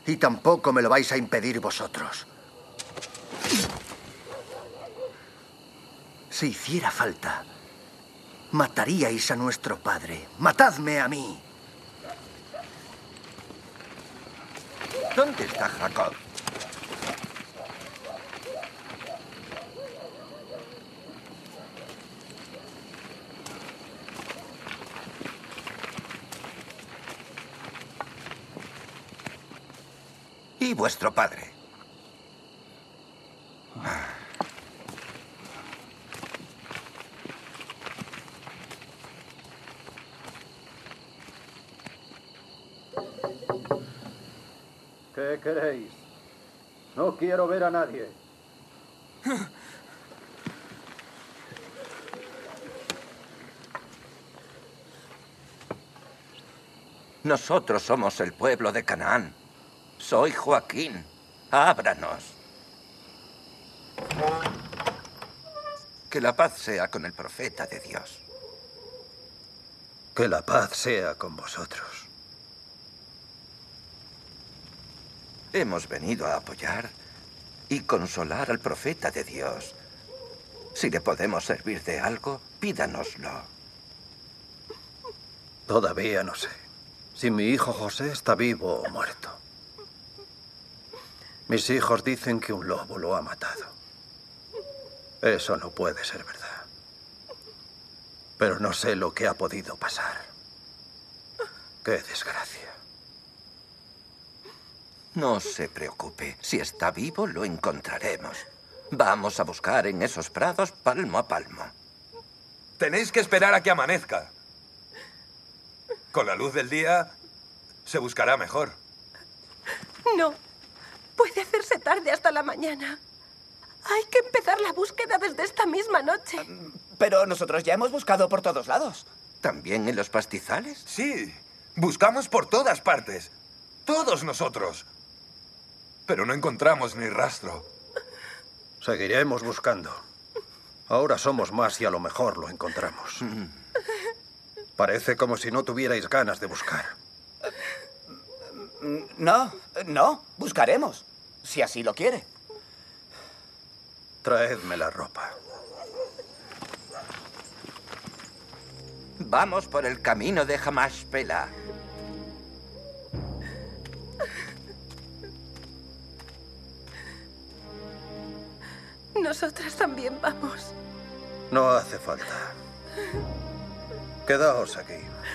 Y tampoco me lo vais a impedir vosotros. Si hiciera falta, mataríais a nuestro padre. ¡Matadme a mí! ¿Dónde está Jacob? ¿Y vuestro padre? ¿Qué queréis? No quiero ver a nadie. Nosotros somos el pueblo de Canaán. Soy Joaquín. Ábranos. Que la paz sea con el profeta de Dios. Que la paz sea con vosotros. Hemos venido a apoyar y consolar al profeta de Dios. Si le podemos servir de algo, pídanoslo. Todavía no sé si mi hijo José está vivo o muerto. Mis hijos dicen que un lobo lo ha matado. Eso no puede ser verdad. Pero no sé lo que ha podido pasar. ¡Qué desgracia! No se preocupe. Si está vivo, lo encontraremos. Vamos a buscar en esos prados palmo a palmo. Tenéis que esperar a que amanezca. Con la luz del día, se buscará mejor. No. Puede hacerse tarde hasta la mañana. Hay que empezar la búsqueda desde esta misma noche. Pero nosotros ya hemos buscado por todos lados. ¿También en los pastizales? Sí. Buscamos por todas partes. Todos nosotros. Pero no encontramos ni rastro. Seguiremos buscando. Ahora somos más y a lo mejor lo encontramos. Parece como si no tuvierais ganas de buscar. No. Buscaremos. Si así lo quiere. Traedme la ropa. Vamos por el camino de Hamashpela. Nosotras también vamos. No hace falta. Quedaos aquí.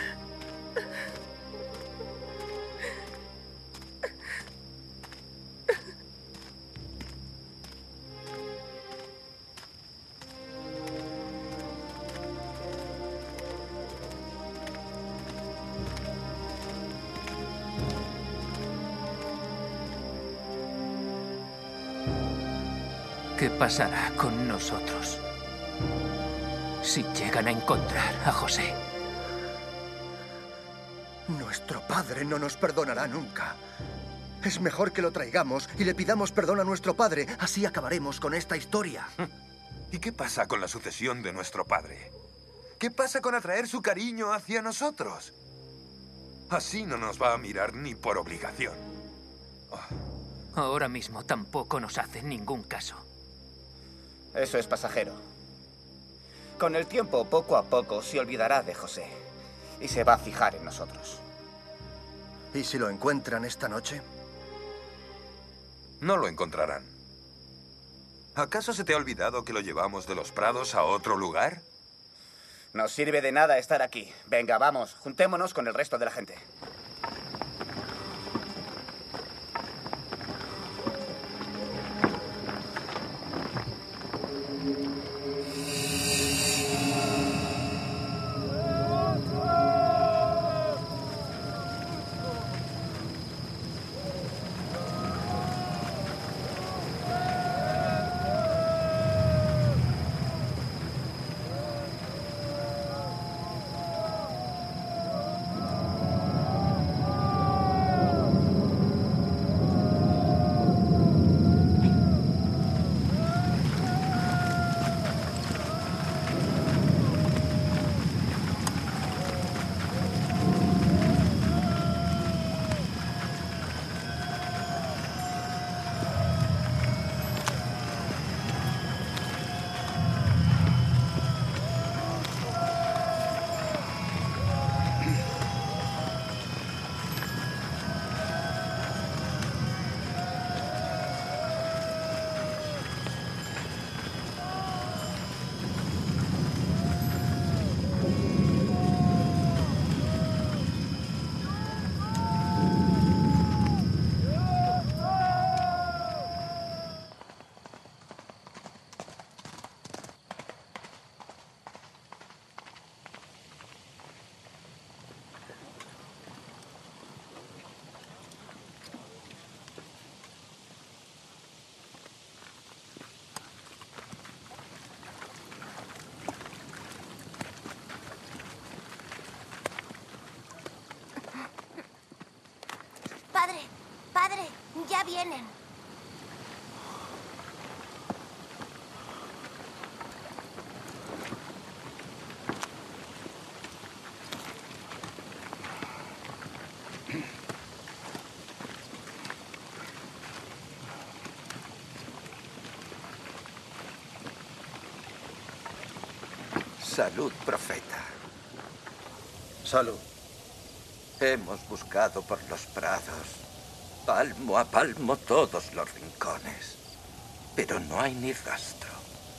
¿Qué pasará con nosotros si llegan a encontrar a José? Nuestro padre no nos perdonará nunca. Es mejor que lo traigamos y le pidamos perdón a nuestro padre. Así acabaremos con esta historia. ¿Y qué pasa con la sucesión de nuestro padre? ¿Qué pasa con atraer su cariño hacia nosotros? Así no nos va a mirar ni por obligación. Ahora mismo tampoco nos hace ningún caso. Eso es pasajero. Con el tiempo, poco a poco, se olvidará de José. Y se va a fijar en nosotros. ¿Y si lo encuentran esta noche? No lo encontrarán. ¿Acaso se te ha olvidado que lo llevamos de los prados a otro lugar? No sirve de nada estar aquí. Venga, vamos, juntémonos con el resto de la gente. Padre, ya vienen. Salud, profeta. Salud. Hemos buscado por los prados, palmo a palmo, todos los rincones, pero no hay ni rastro.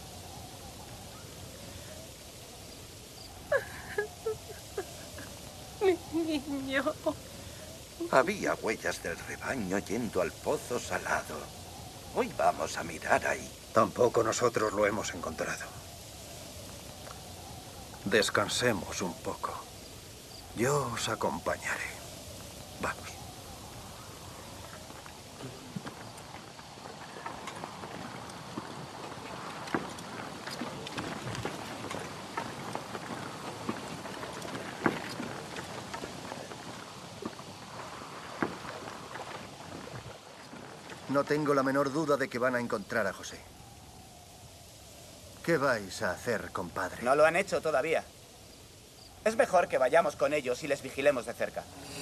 Mi niño. Había huellas del rebaño yendo al pozo salado. Hoy vamos a mirar ahí. Tampoco nosotros lo hemos encontrado. Descansemos un poco. Yo os acompañaré. Vamos. No tengo la menor duda de que van a encontrar a José. ¿Qué vais a hacer, compadre? No lo han hecho todavía. Es mejor que vayamos con ellos y les vigilemos de cerca.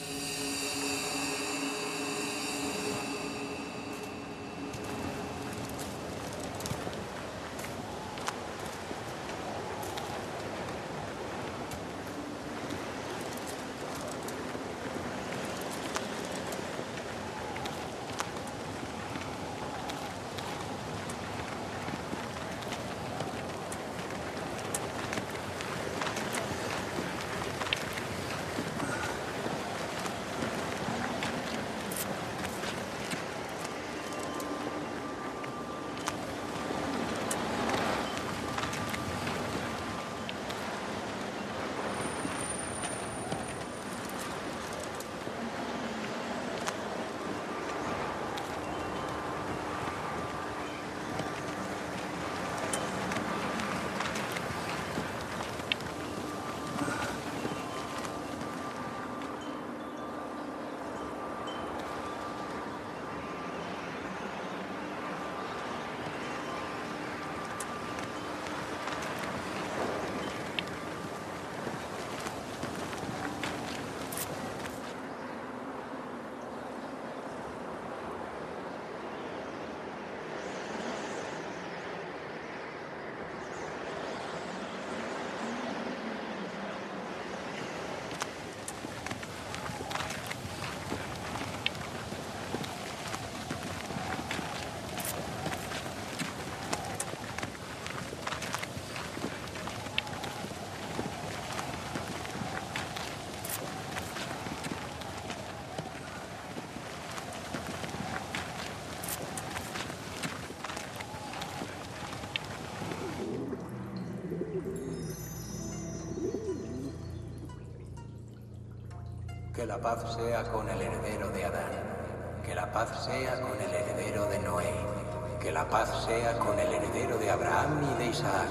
Que la paz sea con el heredero de Adán. Que la paz sea con el heredero de Noé. Que la paz sea con el heredero de Abraham y de Isaac.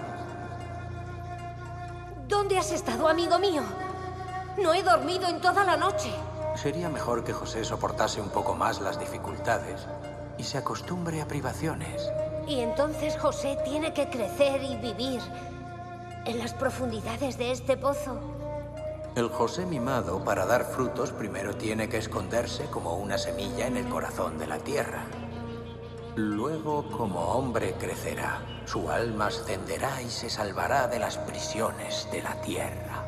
¿Dónde has estado, amigo mío? No he dormido en toda la noche. Sería mejor que José soportase un poco más las dificultades y se acostumbre a privaciones. Y entonces José tiene que crecer y vivir en las profundidades de este pozo. El José mimado, para dar frutos, primero tiene que esconderse como una semilla en el corazón de la tierra. Luego, como hombre, crecerá. Su alma ascenderá y se salvará de las prisiones de la tierra.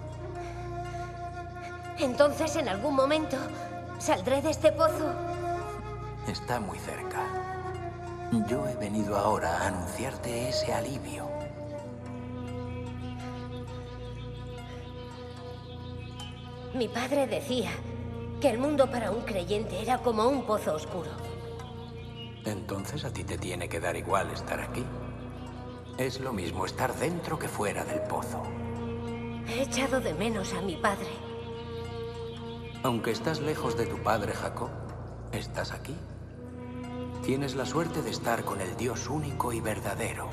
Entonces, en algún momento, ¿saldré de este pozo? Está muy cerca. Yo he venido ahora a anunciarte ese alivio. Mi padre decía que el mundo para un creyente era como un pozo oscuro. Entonces a ti te tiene que dar igual estar aquí. Es lo mismo estar dentro que fuera del pozo. He echado de menos a mi padre. Aunque estás lejos de tu padre, Jacob, estás aquí. Tienes la suerte de estar con el Dios único y verdadero.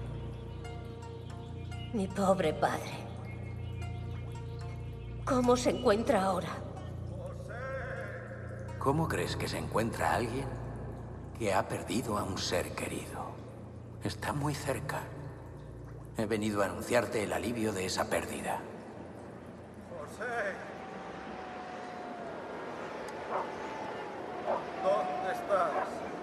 Mi pobre padre. ¿Cómo se encuentra ahora? ¿Cómo crees que se encuentra alguien que ha perdido a un ser querido? Está muy cerca. He venido a anunciarte el alivio de esa pérdida. ¡José! ¿Dónde estás?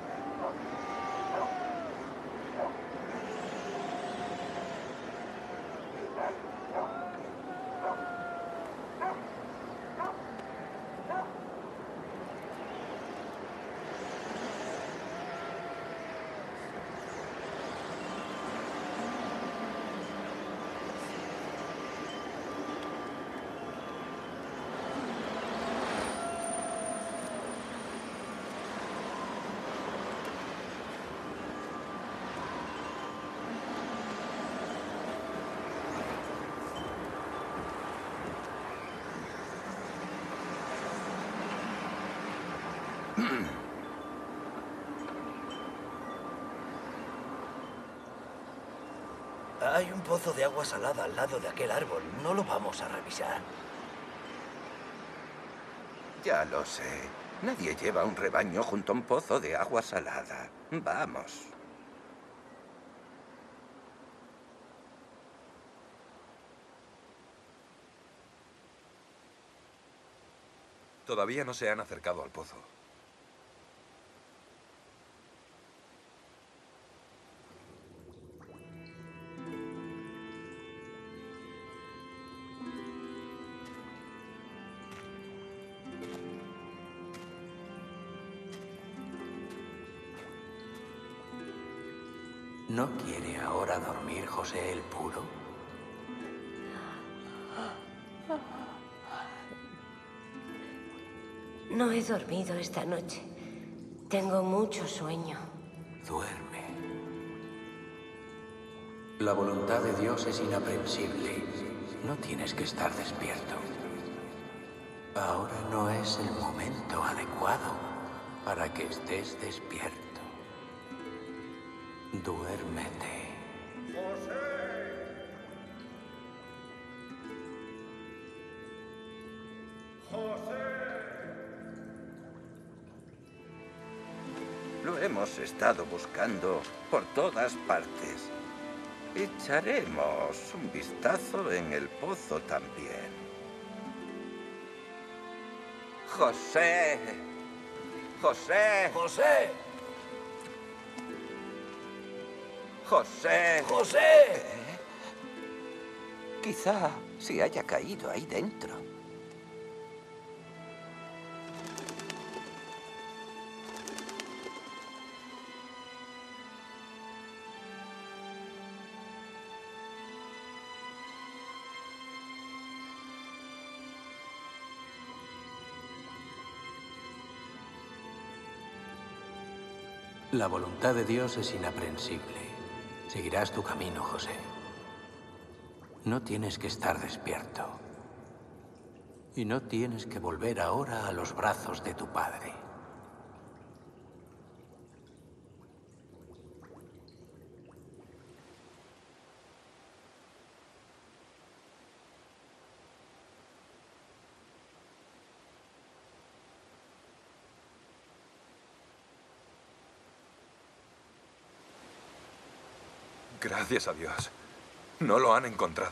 Hay un pozo de agua salada al lado de aquel árbol. ¿No lo vamos a revisar? Ya lo sé. Nadie lleva un rebaño junto a un pozo de agua salada. Vamos. Todavía no se han acercado al pozo. ¿No quiere ahora dormir José el Puro? No he dormido esta noche. Tengo mucho sueño. Duerme. La voluntad de Dios es inaprensible. No tienes que estar despierto. Ahora no es el momento adecuado para que estés despierto. Duérmete. Lo hemos estado buscando por todas partes. Echaremos un vistazo en el pozo también. ¡José! ¡José! ¡José! ¡José! ¡José! Quizá se haya caído ahí dentro. La voluntad de Dios es inaprensible. Seguirás tu camino, José. No tienes que estar despierto. Y no tienes que volver ahora a los brazos de tu padre. Gracias a Dios. No lo han encontrado.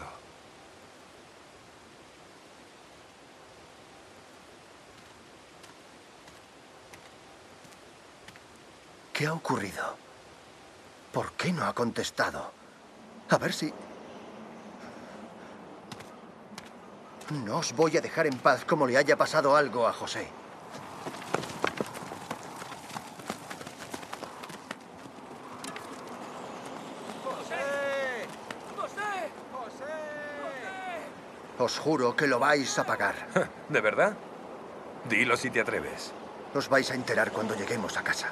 ¿Qué ha ocurrido? ¿Por qué no ha contestado? A ver si... No os voy a dejar en paz como le haya pasado algo a José. Os juro que lo vais a pagar. ¿De verdad? Dilo si te atreves. Os vais a enterar cuando lleguemos a casa.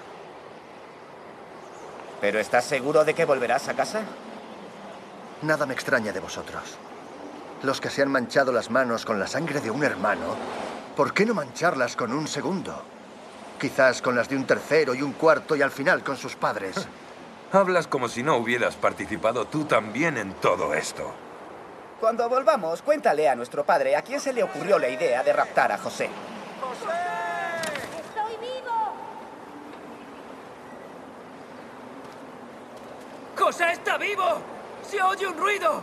¿Pero estás seguro de que volverás a casa? Nada me extraña de vosotros. Los que se han manchado las manos con la sangre de un hermano, ¿por qué no mancharlas con un segundo? Quizás con las de un tercero y un cuarto y al final con sus padres. Hablas como si no hubieras participado tú también en todo esto. Cuando volvamos, cuéntale a nuestro padre a quién se le ocurrió la idea de raptar a José. Estoy ¡José está vivo! ¡Se oye un ruido!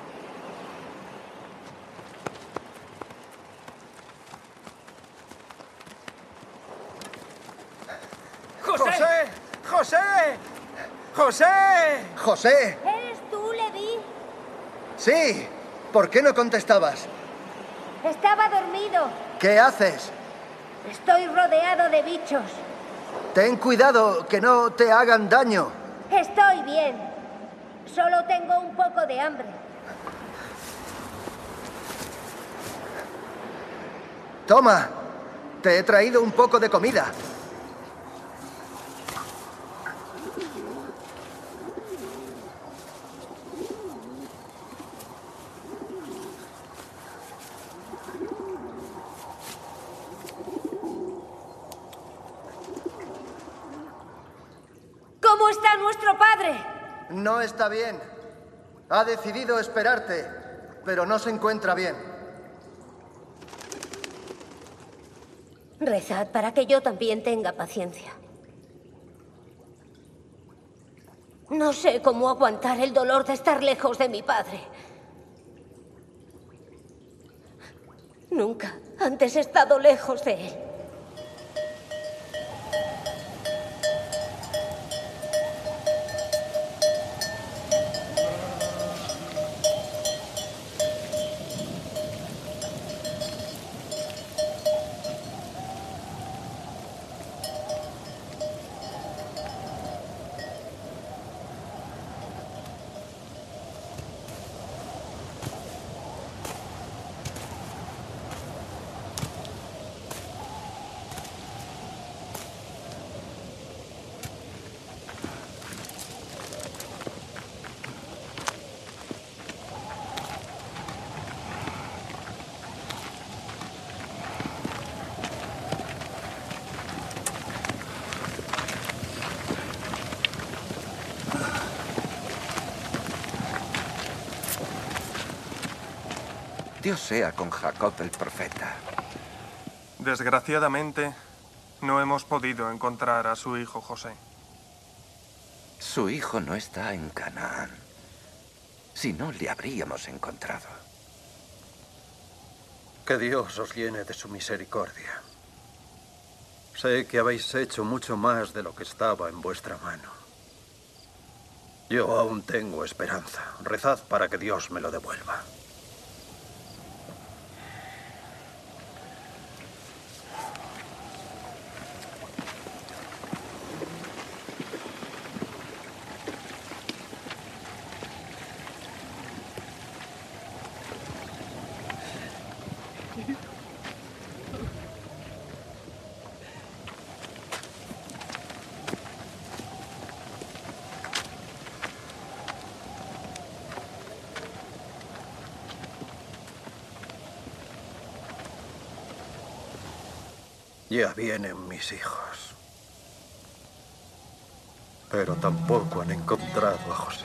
¡José! ¡José! ¡José! ¡José! ¿Eres tú, Levi? Sí. ¿Por qué no contestabas? Estaba dormido. ¿Qué haces? Estoy rodeado de bichos. Ten cuidado, que no te hagan daño. Estoy bien. Solo tengo un poco de hambre. Toma, te he traído un poco de comida. ¿Cómo está nuestro padre? No está bien. Ha decidido esperarte, pero no se encuentra bien. Rezad para que yo también tenga paciencia. No sé cómo aguantar el dolor de estar lejos de mi padre. Nunca antes he estado lejos de él. Dios sea con Jacob el profeta. Desgraciadamente, no hemos podido encontrar a su hijo José. Su hijo no está en Canaán. Si no, le habríamos encontrado. Que Dios os llene de su misericordia. Sé que habéis hecho mucho más de lo que estaba en vuestra mano. Yo aún tengo esperanza. Rezad para que Dios me lo devuelva. Ya vienen mis hijos. Pero tampoco han encontrado a José.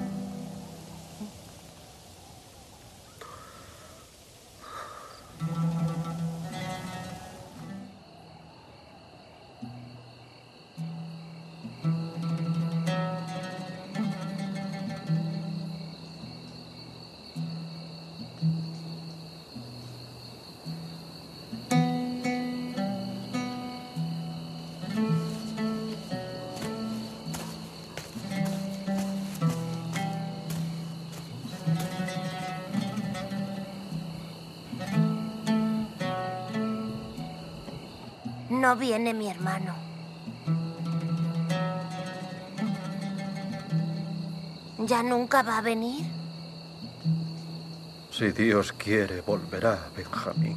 No viene mi hermano. ¿Ya nunca va a venir? Si Dios quiere, volverá Benjamín.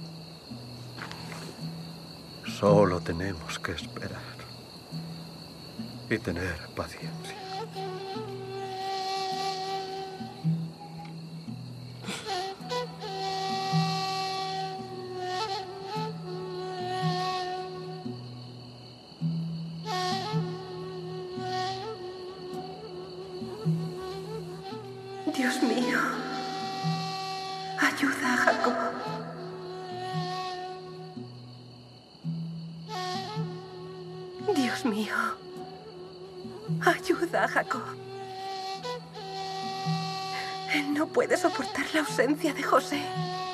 Solo tenemos que esperar y tener paciencia. Dios mío, ayuda a Jacob. Dios mío, ayuda a Jacob. Él no puede soportar la ausencia de José.